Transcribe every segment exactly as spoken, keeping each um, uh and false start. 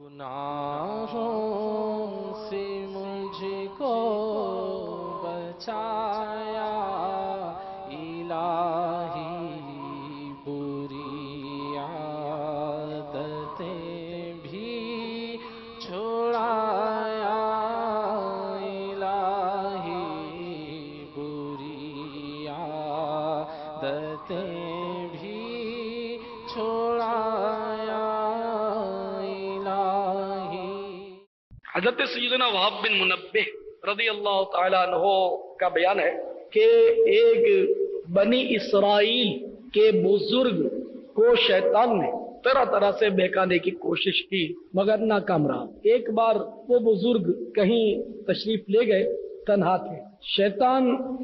گناہوں سے مجھ کو بچایا الہی، بری عادتیں بھی چھڑایا الہی، بری عادتیں بھی چھڑایا الہی۔ حضرت سیدنا وہاب بن منبہ رضی اللہ تعالیٰ عنہ کا بیان ہے کہ ایک بنی اسرائیل کے بزرگ کو شیطان نے طرح طرح سے بہکانے کی کوشش کی مگر ناکام رہا۔ ایک بار وہ بزرگ کہیں تشریف لے گئے، تنہا تھے، شیطان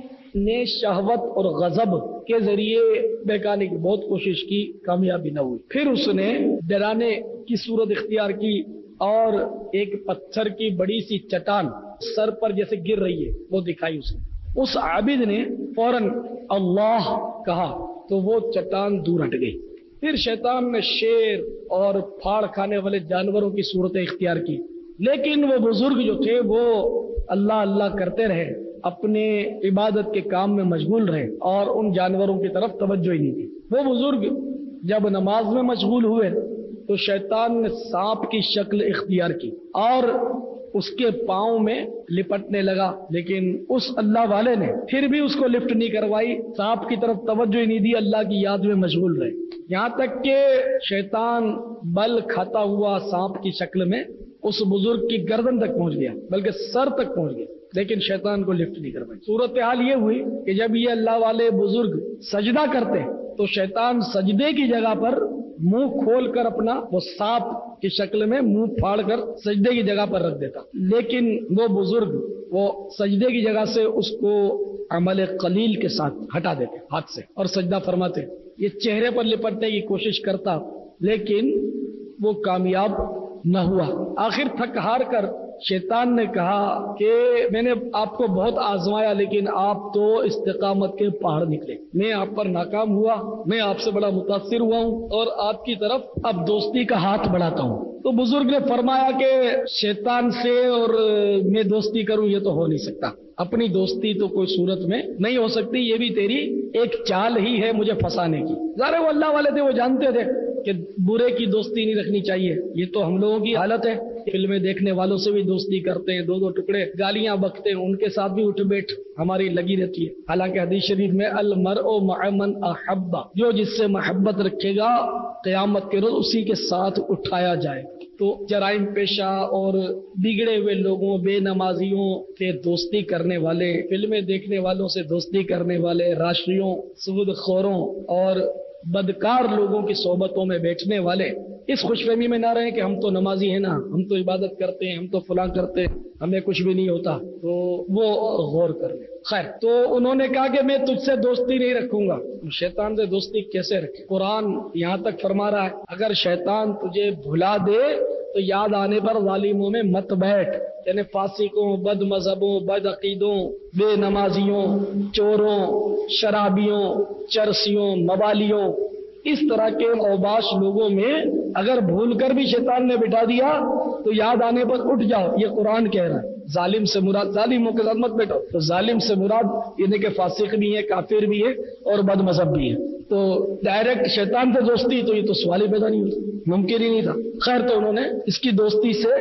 نے شہوت اور غضب کے ذریعے بہکانے کی بہت کوشش کی، کامیابی نہ ہوئی۔ پھر اس نے ڈرانے کی صورت اختیار کی اور ایک پتھر کی بڑی سی چٹان سر پر جیسے گر رہی ہے وہ دکھائی اسے۔ اس عابد نے فوراً اللہ کہا تو وہ چٹان دور ہٹ گئی۔ پھر شیطان نے شیر اور پھاڑ کھانے والے جانوروں کی صورتیں اختیار کی، لیکن وہ بزرگ جو تھے وہ اللہ اللہ کرتے رہے، اپنے عبادت کے کام میں مشغول رہے اور ان جانوروں کی طرف توجہ ہی نہیں دی۔ وہ بزرگ جب نماز میں مشغول ہوئے تو شیطان نے سانپ کی شکل اختیار کی اور اس کے پاؤں میں لپٹنے لگا، لیکن اس اللہ والے نے پھر بھی اس کو لفٹ نہیں کروائی، سانپ کی طرف توجہ ہی نہیں دی، اللہ کی یاد میں مشغول رہے، یہاں تک کہ شیطان بل کھاتا ہوا سانپ کی شکل میں اس بزرگ کی گردن تک پہنچ گیا، بلکہ سر تک پہنچ گیا، لیکن شیطان کو لفٹ نہیں کروائی۔ صورتحال یہ ہوئی کہ جب یہ اللہ والے بزرگ سجدہ کرتے تو شیطان سجدے کی جگہ پر منہ کھول کر اپنا وہ سانپ کی شکل میں منہ پھاڑ کر سجدے کی جگہ پر رکھ دیتا، لیکن وہ بزرگ وہ سجدے کی جگہ سے اس کو عمل قلیل کے ساتھ ہٹا دیتے ہاتھ سے اور سجدہ فرماتے۔ یہ چہرے پر لپٹنے کی کوشش کرتا لیکن وہ کامیاب نہ ہوا۔ آخر تھک ہار کر شیطان نے کہا کہ میں نے آپ کو بہت آزمایا لیکن آپ تو استقامت کے پہاڑ نکلے، میں آپ پر ناکام ہوا، میں آپ سے بڑا متاثر ہوا ہوں اور آپ کی طرف اب دوستی کا ہاتھ بڑھاتا ہوں۔ تو بزرگ نے فرمایا کہ شیطان سے اور میں دوستی کروں یہ تو ہو نہیں سکتا، اپنی دوستی تو کوئی صورت میں نہیں ہو سکتی، یہ بھی تیری ایک چال ہی ہے مجھے پھنسانے کی۔ ظاہر وہ اللہ والے تھے، وہ جانتے تھے کہ برے کی دوستی نہیں رکھنی چاہیے، یہ تو ہم لوگوں کی حالت ہے، فلمیں دیکھنے والوں سے بھی دوستی کرتے ہیں، دو دو ٹکڑے گالیاں بکتے ہیں، ان کے ساتھ بھی اٹھ بیٹھ ہماری لگی رہتی ہے۔ حالانکہ حدیث شریف میں المرء مع من احب، جو جس سے محبت رکھے گا قیامت کے روز اسی کے ساتھ اٹھایا جائے۔ تو جرائم پیشہ اور بگڑے ہوئے لوگوں، بے نمازیوں سے دوستی کرنے والے، فلمیں دیکھنے والوں سے دوستی کرنے والے، راشٹریوں، سود خوروں اور بدکار لوگوں کی صحبتوں میں بیٹھنے والے اس خوش فہمی میں نہ رہیں کہ ہم تو نمازی ہیں نا، ہم تو عبادت کرتے ہیں، ہم تو فلاں کرتے ہیں، ہمیں کچھ بھی نہیں ہوتا، تو وہ غور کر لیں۔ خیر، تو انہوں نے کہا کہ میں تجھ سے دوستی نہیں رکھوں گا۔ شیطان سے دوستی کیسے رکھے؟ قرآن یہاں تک فرما رہا ہے اگر شیطان تجھے بھلا دے تو یاد آنے پر ظالموں میں مت بیٹھ، یعنی فاسقوں، بد مذہبوں، بد عقیدوں، بے نمازیوں، چوروں، شرابیوں، چرسیوں، موالیوں، اس طرح کے اوباش لوگوں میں اگر بھول کر بھی شیطان نے بٹھا دیا تو یاد آنے پر اٹھ جاؤ، یہ قرآن کہہ رہا ہے۔ ظالم سے مراد ظالموں کے ساتھ مت بیٹھو، تو ظالم سے مراد یعنی کہ فاسق بھی ہے، کافر بھی ہے اور بد مذہب بھی ہے، تو ڈائریکٹ شیطان سے دوستی تو یہ تو سوال ہی پیدا نہیں ہوتا، ممکن ہی نہیں تھا۔ خیر، تو انہوں نے اس کی دوستی سے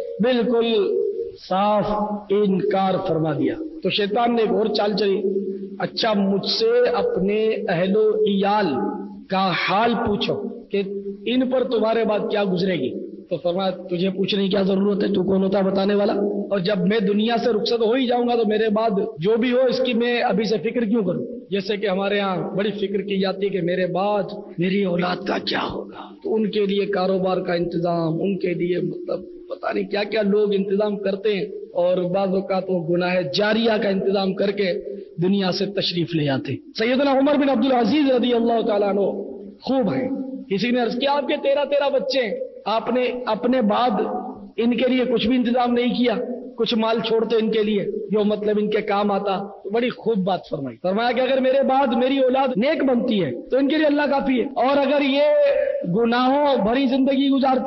بالکل صاف انکار فرما دیا۔ تو شیطان نے ایک اور چال چلی، اچھا مجھ سے اپنے اہل و عیال کا حال پوچھو کہ ان پر تمہارے بعد کیا گزرے گی۔ تو فرمایا تجھے پوچھنے کی کیا ضرورت ہے، تو کون ہوتا ہے بتانے والا، اور جب میں دنیا سے رخصت ہو ہی جاؤں گا تو میرے بعد جو بھی ہو اس کی میں ابھی سے فکر کیوں کروں؟ جیسے کہ ہمارے ہاں بڑی فکر کی جاتی ہے کہ میرے بعد میری اولاد کا کیا ہوگا، تو ان کے لیے کاروبار کا انتظام، ان کے لیے مطلب پتہ نہیں کیا کیا لوگ انتظام کرتے ہیں، اور بعض اوقات وہ گناہ جاریہ کا انتظام کر کے دنیا سے تشریف لے آتے۔ سیدنا عمر بن عبدالعزیز رضی اللہ تعالیٰ عنہ خوب ہیں، کسی نے عرض کیا آپ کے تیرہ تیرہ بچے ہیں، آپ نے اپنے بعد ان کے لیے کچھ بھی انتظام نہیں کیا، کچھ مال چھوڑتے ان کے لیے جو مطلب ان کے کام آتا؟ تو بڑی خوب بات فرمائی، فرمایا کہ اگر میرے بعد میری اولاد نیک بنتی ہے تو ان کے لیے اللہ کافی ہے، اور اگر یہ گناہوں بھری زندگی گزارتے ہیں،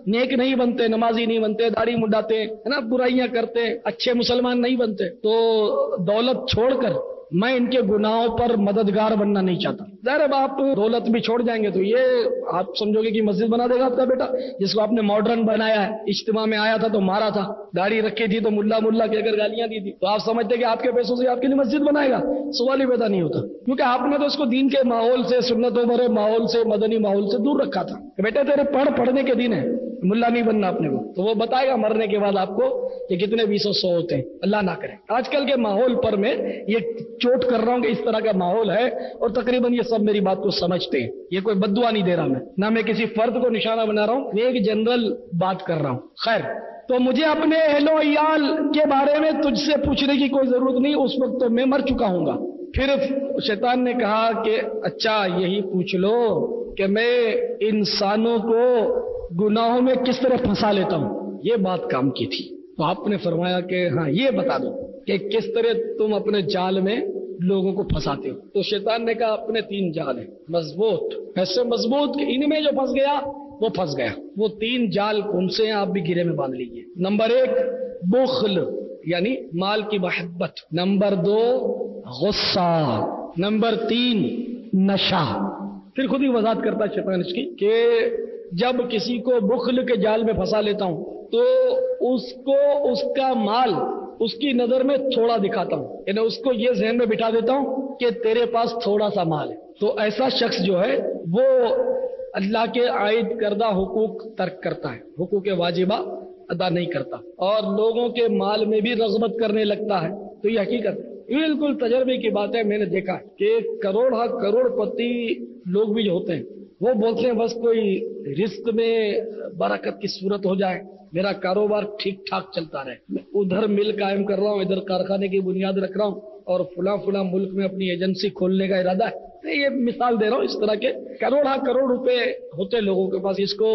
नेक नहीं बनते, नमाजी नहीं बनते, दाढ़ी मुंडाते हैं, है ना, बुराइयां करते हैं, अच्छे मुसलमान नहीं बनते, तो दौलत छोड़कर मैं इनके गुनाहों पर मददगार बनना नहीं चाहता। ज़ाहिर है आप दौलत भी छोड़ जाएंगे तो ये आप समझोगे कि मस्जिद बना देगा आपका बेटा, जिसको आपने मॉडर्न बनाया है। इज्तिमा में आया था तो मारा था, दाढ़ी रखी थी तो मुल्ला मुल्ला कहकर गालियां दी थी, तो आप समझते कि आपके पैसों से आपके लिए मस्जिद बनाएगा? सवाल ही पैदा नहीं होता, क्योंकि आपने तो इसको दीन के माहौल से, सुन्नतों भरे माहौल से, मदनी माहौल से दूर रखा था। बेटा तेरे पढ़ पढ़ने के दिन है, मुल्ला नहीं बनना अपने को, तो वो बताएगा मरने के बाद आपको कि कितने बीसों सौ होते हैं। अल्लाह ना करे। आजकल के माहौल पर मैं ये चोट कर रहा हूं कि इस तरह का माहौल है, और तकरीबन ये सब मेरी बात को समझते हैं। ये कोई बद्दुआ नहीं दे रहा मैं, ना मैं किसी फर्द को निशाना बना रहा हूं, मैं एक जनरल बात कर रहा हूं। खैर, तो मुझे अपने अहलो इयाल के बारे में तुझसे पूछने की कोई जरूरत नहीं, उस वक्त तो मैं मर चुका हूंगा। फिर शैतान ने कहा कि अच्छा यही पूछ लो कि मैं इंसानों को गुनाहों में किस तरह फंसा लेता हूं। ये बात काम की थी। तो आपने फरमाया कि हाँ ये बता दो कि किस तरह तुम अपने जाल में लोगों को फंसाते हो। तो शैतान ने कहा अपने तीन जाल हैं मजबूत, ऐसे मजबूत कि इनमें जो फंस गया वो फंस गया। वो तीन जाल कौन से हैं आप भी गिरे में बांध लीजिए। नंबर एक बुख्ल, यानी माल की मोहब्बत। नंबर दो गुस्सा। नंबर तीन नशा। फिर खुद ही वजाहत करता है शैतान इसकी कि जब किसी को बुख्ल के जाल में फंसा लेता हूं तो उसको उसका माल उसकी नजर में थोड़ा दिखाता हूं, यानी उसको ये जहन में बिठा देता हूं कि तेरे पास थोड़ा सा माल है। तो ऐसा शख्स जो है वो अल्लाह के आयद करदा हुकूक तर्क करता है, हुकूक वाजिबा अदा नहीं करता, और लोगों के माल में भी रग़बत करने लगता है। तो ये हकीकत है, बिल्कुल तजर्बे की बात है। मैंने देखा कि करोड़ हा करोड़पति लोग भी जो होते हैं वो बोलते हैं बस कोई रिस्क में बरकत की सूरत हो जाए, मेरा कारोबार ठीक ठाक चलता रहे, मैं उधर मिल कायम कर रहा हूँ, इधर कारखाने की बुनियाद रख रहा हूँ, और फुला फुला मुल्क में अपनी एजेंसी खोलने का इरादा है। ये मिसाल दे रहा हूँ, इस तरह के करोड़ हा करोड़ रुपए होते लोगों के पास। इसको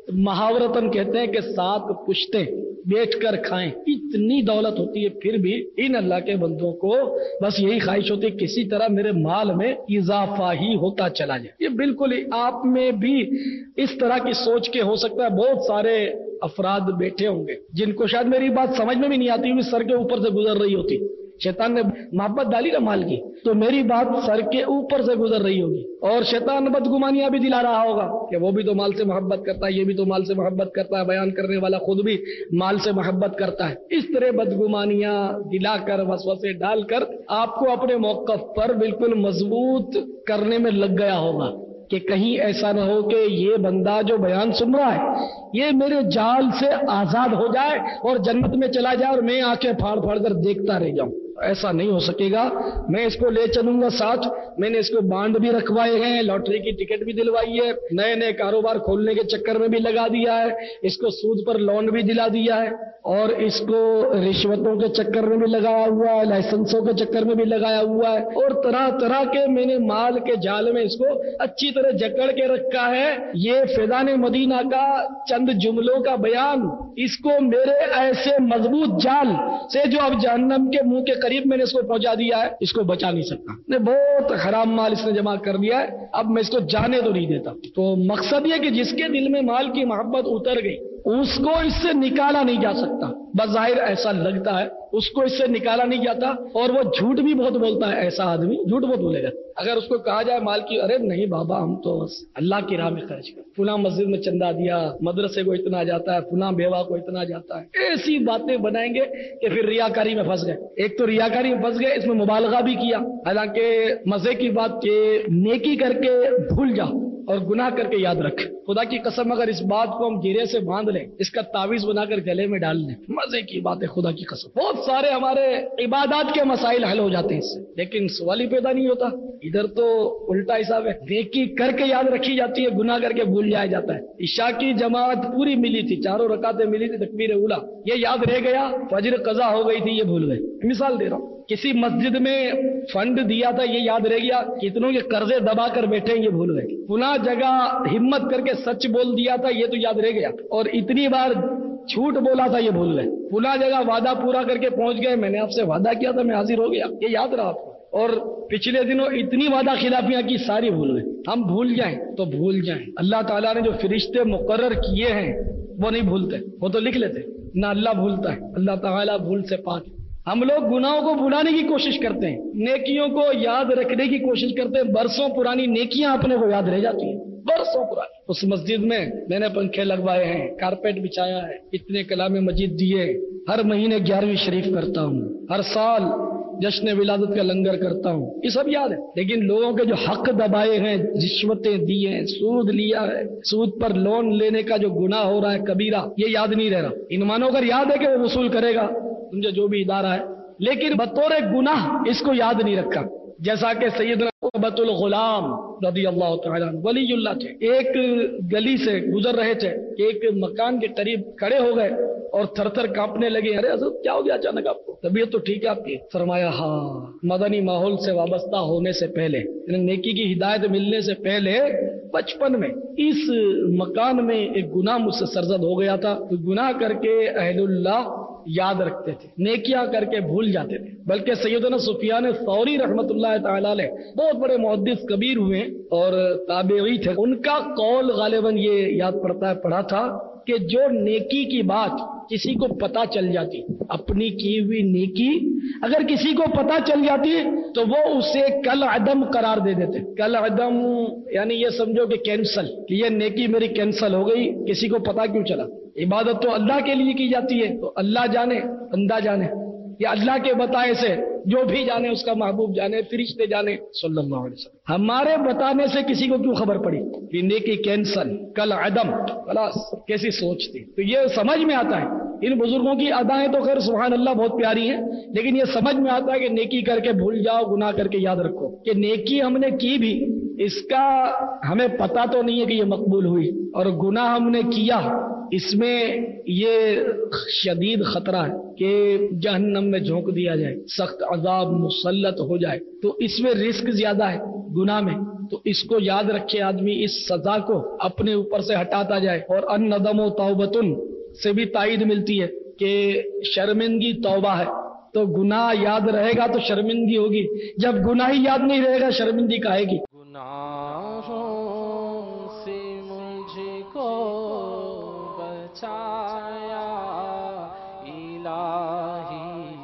महावरतन कहते हैं कि सात पुश्ते बैठकर खाएं, इतनी दौलत होती है, फिर भी इन अल्लाह के बंदों को बस यही ख्वाहिश होती है किसी तरह मेरे माल में इजाफा ही होता चला जाए। ये बिल्कुल ही आप में भी इस तरह की सोच के हो सकता है बहुत सारे अफराद बैठे होंगे जिनको शायद मेरी बात समझ में भी नहीं आती हुई सर के ऊपर से गुजर रही होती। शैतान ने मोहब्बत डाली ना माल की, तो मेरी बात सर के ऊपर से गुजर रही होगी, और शैतान बदगुमानियां भी दिला रहा होगा कि वो भी तो माल से मोहब्बत करता है, ये भी तो माल से मोहब्बत करता है, बयान करने वाला खुद भी माल से मोहब्बत करता है। इस तरह बदगुमानियां दिलाकर, वसवसे डालकर आपको अपने मौक़िफ़ पर बिल्कुल मजबूत करने में लग गया होगा कि कहीं ऐसा न हो कि ये बंदा जो बयान सुन रहा है ये मेरे जाल से आजाद हो जाए और जन्नत में चला जाए और मैं आंखें फाड़ फाड़ कर देखता रह जाऊं। ऐसा नहीं हो सकेगा। मैं इसको ले चलूंगा साथ। मैंने इसको बांड भी रखवाए हैं, लॉटरी की टिकट भी दिलवाई है, नए नए कारोबार खोलने के चक्कर में भी लगा दिया है, इसको सूद पर लोन भी दिला दिया है, और इसको रिश्वतों के चक्कर में भी लगाया हुआ है, लाइसेंसों के चक्कर में भी लगाया हुआ है, और तरह तरह के मैंने माल के जाल में इसको अच्छी तरह जकड़ के रखा है। ये फैज़ान मदीना का चंद जुमलों का बयान इसको मेरे ऐसे मजबूत जाल से जो अब जहन्नम के मुंह के करीब मैंने इसको पहुंचा दिया है, इसको बचा नहीं सकता। ने बहुत हराम माल इसने जमा कर दिया है, अब मैं इसको जाने तो नहीं देता। तो मकसद ये कि जिसके दिल में माल की मोहब्बत उतर गई उसको इससे निकाला नहीं जा सकता। बज़ाहिर ऐसा लगता है उसको इससे निकाला नहीं जाता, और वो झूठ भी बहुत बोलता है। ऐसा आदमी झूठ बहुत बोलेगा। अगर उसको कहा जाए माल की, अरे नहीं बाबा हम तो बस अल्लाह की राह में खर्च कर, फुला मस्जिद में चंदा दिया, मदरसे को इतना जाता है, फुला बेवा को इतना जाता है, ऐसी बातें बनाएंगे कि फिर रियाकारी में फंस गए। एक तो रियाकारी में फंस गए, इसमें मुबालगा भी किया। हालांकि मजे की बात के नेकी करके भूल जाओ और गुनाह करके याद रख। खुदा की कसम अगर इस बात को हम गिरे से बांध लें, इसका तावीज बनाकर गले में डाल लें, मजे की बात है। खुदा की कसम बहुत सारे हमारे इबादत के मसाइल हल हो जाते हैं इससे, लेकिन सवाल ही पैदा नहीं होता। इधर तो उल्टा हिसाब है, नेकी करके याद रखी जाती है, गुनाह करके भूल जाया जाता है। इशा की जमात पूरी मिली थी, चारों रकातें मिली थी, तकबीर उला ये याद रह गया, फजर कज़ा हो गई थी ये भूल गए। मिसाल दे रहा हूँ, किसी मस्जिद में फंड दिया था ये याद रह गया, कितनों के कर्जे दबा कर बैठे ये भूल गए। पुनः जगह हिम्मत करके सच बोल दिया था ये तो याद रह गया, और इतनी बार झूठ बोला था ये भूल गए। पुनः जगह वादा पूरा करके पहुंच गए, मैंने आपसे वादा किया था मैं हाजिर हो गया, ये याद रहा आपको। اور پچھلے دنوں اتنی وعدہ خلافیاں کی ساری بھول گئے. ہم بھول جائیں تو بھول جائیں. اللہ تعالیٰ نے جو فرشتے مقرر کیے ہیں وہ نہیں بھولتے, وہ تو لکھ لیتے. نہ اللہ بھولتا ہے, اللہ تعالیٰ بھول سے پاک. ہم لوگ گناہوں کو بھلانے کی کوشش کرتے ہیں, نیکیوں کو یاد رکھنے کی کوشش کرتے ہیں. برسوں پرانی نیکیاں اپنے کو یاد رہ جاتی ہیں, برسوں پرانی. اس مسجد میں میں نے پنکھے لگوائے ہیں, کارپیٹ بچھایا ہے, اتنے کلام مجید دیے, ہر مہینے گیارہویں شریف کرتا ہوں, ہر سال جشن ولادت کا لنگر کرتا ہوں, یہ سب یاد ہے. لیکن لوگوں کے جو حق دبائے ہیں, رشوتیں دی ہیں, سود لیا ہے, سود پر لون لینے کا جو گناہ ہو رہا ہے کبیرہ, یہ یاد نہیں رہ رہا. ان مانو کر یاد ہے کہ وہ وصول کرے گا سمجھے جو بھی ادارہ ہے, لیکن بطور گناہ اس کو یاد نہیں رکھا. جیسا کہ سیدنا عقبۃ الغلام رضی اللہ تعالیٰ ولی اللہ تھے, ایک گلی سے گزر رہے تھے, ایک مکان کے قریب کھڑے ہو گئے اور تھر تھر کانپنے لگے. ارے حضرت کیا ہو گیا اچانک آپ کو, طبیعت تو ٹھیک ہے آپ کی؟ فرمایا ہاں, مدنی ماحول سے وابستہ ہونے سے پہلے, نیکی کی ہدایت ملنے سے پہلے بچپن میں اس مکان میں ایک گناہ مجھ سے سرزد ہو گیا تھا. گناہ کر کے اہل اللہ یاد رکھتے تھے, نیکیاں کر کے بھول جاتے تھے. بلکہ سیدنا سفیان ثوری رحمت اللہ تعالی علیہ بہت بڑے محدث کبیر ہوئے اور تابعی تھے, ان کا قول غالباً یہ یاد پڑتا ہے پڑھا تھا کہ جو نیکی کی بات کسی کو پتا چل جاتی, اپنی کی ہوئی نیکی اگر کسی کو پتا چل جاتی تو وہ اسے کل عدم قرار دے دیتے. کل عدم یعنی یہ سمجھو کہ کینسل, کہ یہ نیکی میری کینسل ہو گئی, کسی کو پتا کیوں چلا. عبادت تو اللہ کے لیے کی جاتی ہے, تو اللہ جانے بندہ جانے, یا اللہ کے بتائے سے جو بھی جانے اس کا محبوب جانے, فرشتے جانے صلی اللہ علیہ وسلم. ہمارے بتانے سے کسی کو کیوں خبر پڑی کہ نیکی کینسل, کل عدم, خلاص کیسی سوچ تھی. تو یہ سمجھ میں آتا ہے. ان بزرگوں کی ادائیں تو خیر سبحان اللہ بہت پیاری ہیں, لیکن یہ سمجھ میں آتا ہے کہ نیکی کر کے بھول جاؤ, گناہ کر کے یاد رکھو کہ نیکی ہم نے کی بھی, اس کا ہمیں پتا تو نہیں ہے کہ یہ مقبول ہوئی, اور گناہ ہم نے کیا اس میں یہ شدید خطرہ ہے کہ جہنم میں جھونک دیا جائے, سخت عذاب مسلط ہو جائے. تو اس میں رسک زیادہ ہے گناہ میں, تو اس کو یاد رکھے آدمی, اس سزا کو اپنے اوپر سے ہٹاتا جائے. اور ان ندم و توبتن سے بھی تائید ملتی ہے کہ شرمندگی توبہ ہے. تو گناہ یاد رہے گا تو شرمندگی ہوگی, جب گناہ ہی یاد نہیں رہے گا شرمندگی کاہے گی. گناہوں سے مجھ کو بچایا الہی,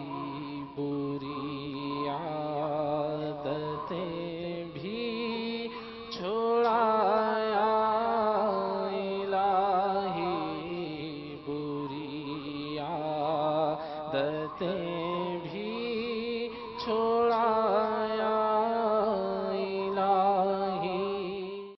بری عادتیں بھی چھڑایا الہی, بری عادتیں بھی چھوڑ